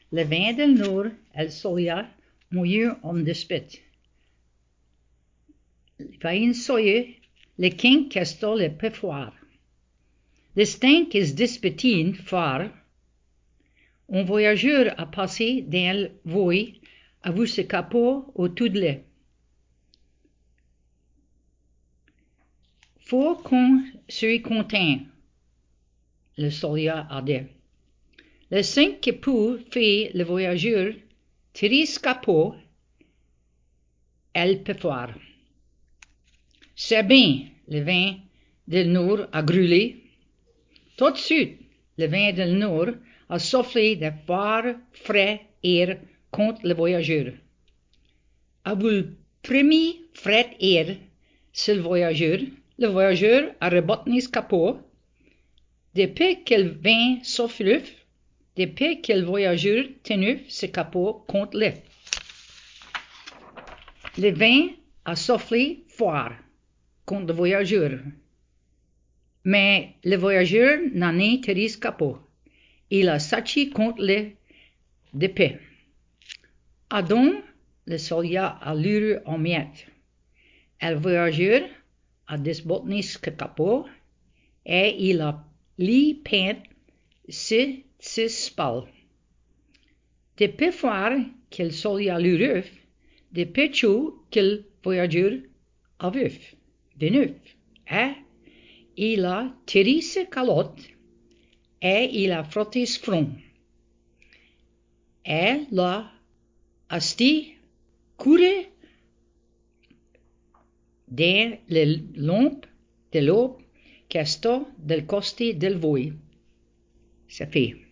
le vent del nord, el solia, moiur om despit. Vain soye, le king casto le pefoir. Le stank is dispetine far. Un voyageur a passé dans le voie, a vu ce capot au tout de lait. Faut qu'on soit content, le soldat a dit. Le 5 que peut faire le voyageur, tirer ce capot, elle peut faire. C'est bien, le vent del nord a grûlé. Tout de suite, le vent del nord a soufflé de fort frais air contre le voyageur. A vu le premier frais air sur le voyageur a rebotné ce capot. Depuis que le vent souffle, depuis que le voyageur tenu ce capot contre lui. Le vent a soufflé fort contre le voyageur. Mais le voyageur n'a pas tiré ce capot. Il a sachi contre le d'épée. Adam, le soldat a luru en miettes. Le voyageur a desbotné ce capot et il a li peint sur ses spalles. Depuis fort que le soldat luru, depuis chaud que le voyageur a venu. Et il a tiré ses calottes et il a frotté ce front. Et là, asti courait dans le long de l'aube qui est del coste del voie. C'est fait.